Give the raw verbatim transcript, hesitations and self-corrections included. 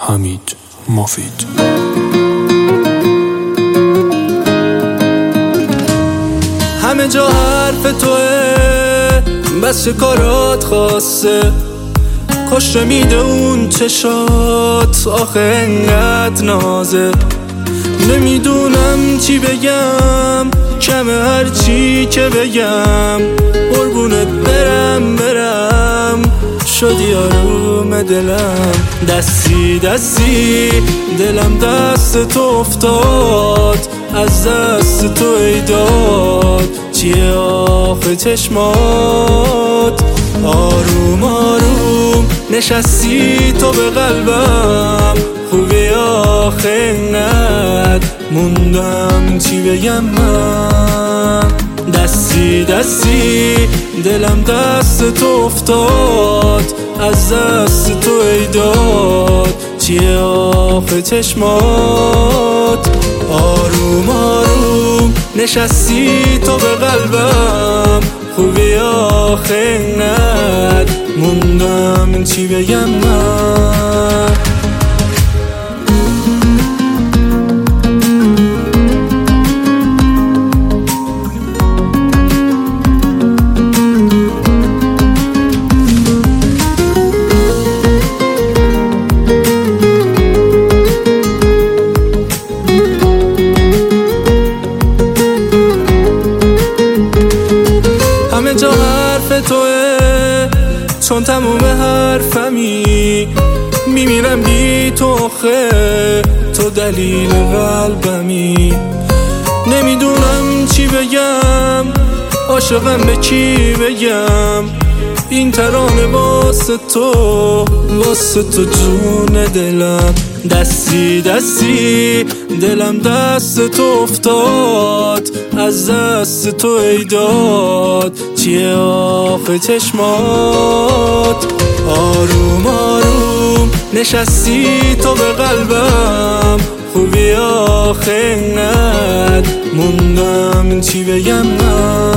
حمید مفید. همه جا حرف توه، بس چه کارات خاصه، کاش میده اون چشات آخه انقدر نازه. نمیدونم چی بگم، کمه هر چی که بگم، قربونت برم برم، شدی آروم دلم. دستی دستی دلم دست تو افتاد، از دست تو ای داد، چیه آخه چشمات. آروم آروم نشستی تو به قلبم، خوبی آخه انقدر موندم چی بگم من. دستی دستی دلم دست تو افتاد، از دست تو ای داد، چیه آخه چشمات. آروم آروم نشستی تو به قلبم، خوبی آخه انقدر موندم چی بگم من. همه جا حرف توه، چون تموم حرفمی، میمیرم بی تو آخه، تو دلیل قلبمی. نمیدونم چی بگم، عاشقم به کی بگم، این ترانه واسه تو، واسه تو جون دلم. دستی دستی دلم دست تو افتاد، از دست تو ای داد، چیه آخه چشمات. آروم آروم نشستی تو به قلبم، خوبی آخه انقدر موندم چی بگم من.